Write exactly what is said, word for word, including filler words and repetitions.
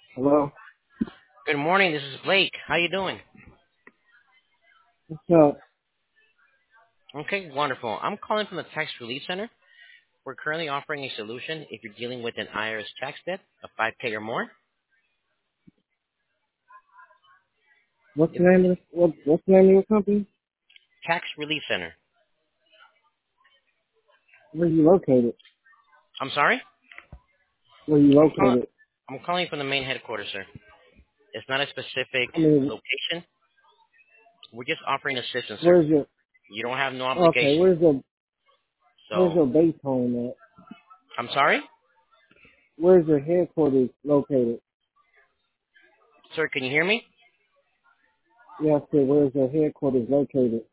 Hello? Good morning. This is Blake. How you doing? What's up? Okay, wonderful. I'm calling from the Tax Relief Center. We're currently offering a solution if you're dealing with an I R S tax debt of five K or more. What's the It- name of the, what, what's the name of your company? Tax Relief Center. Where are you located? I'm sorry? Where are you I'm calling. located? I'm calling from the main headquarters, sir. It's not a specific I mean, location. We're just offering assistance, sir. where's your, You don't have no okay, obligation. where's your, where's So, your base home at? I'm sorry? Where's your headquarters located? Sir, can you hear me? Yeah, I said, where's your headquarters located?